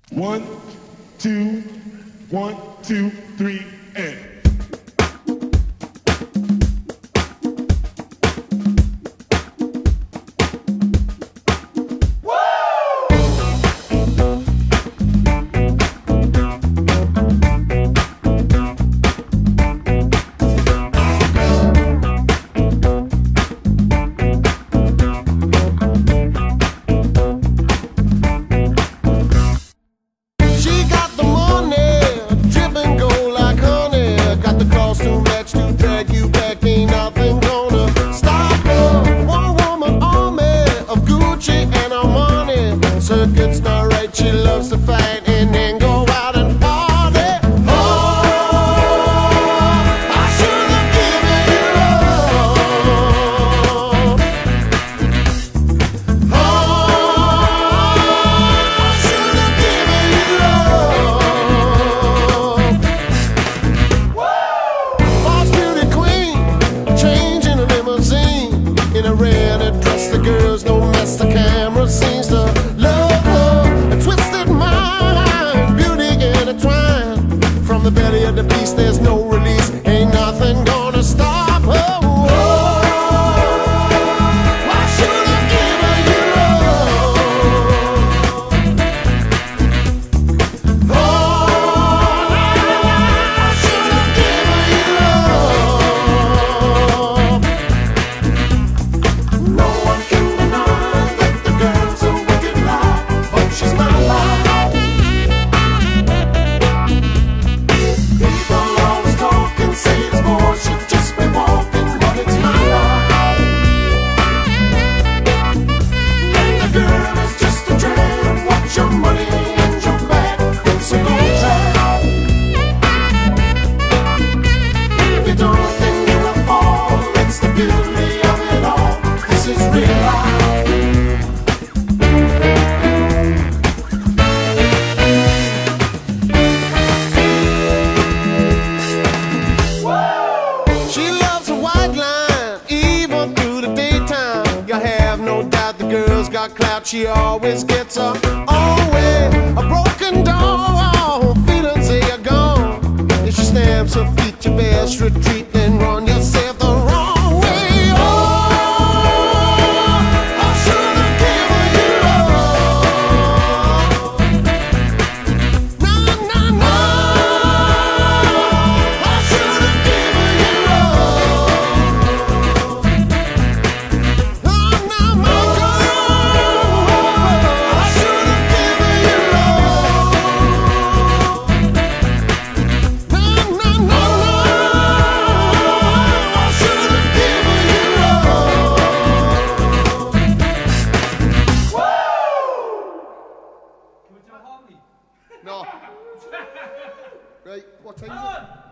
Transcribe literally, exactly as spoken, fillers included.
One, two, one, two, three, and. Circuit's not right, she loves to fight and then go out and party. Oh, I should have given you love. Oh, I should have given you love. Woo! Boss beauty queen, changing a limousine in a red dress. The girls don't mess, the camera seems to love her. A twisted mind, beauty intertwined. From the belly of the beast, there's no release. Ain't nothing gonna stop her. Whoa. Why should I give her you love? Oh, I should have given you love. No one can deny that the girl's a wicked lie, but she's my life. People always talk and say this boy should just be walking, but it's my life. And the girl is just a drag. Watch your money and your back. It's a gold track. If you don't, then you will fall. It's the beauty of it all. This is real life. She loves a white line, even through the daytime. You have no doubt the girl's got clout. She always gets her own way. A broken doll, feelings say you're gone. If she stamps her feet, you best retreat, then run yourself the wrong way. Oh, I should have given you love. No, no, no. I should have given you love. No, no, no, I should have given you love. No, no, no, I should have given you love. Woo! Can we do a harmony? No. Right, what time is it?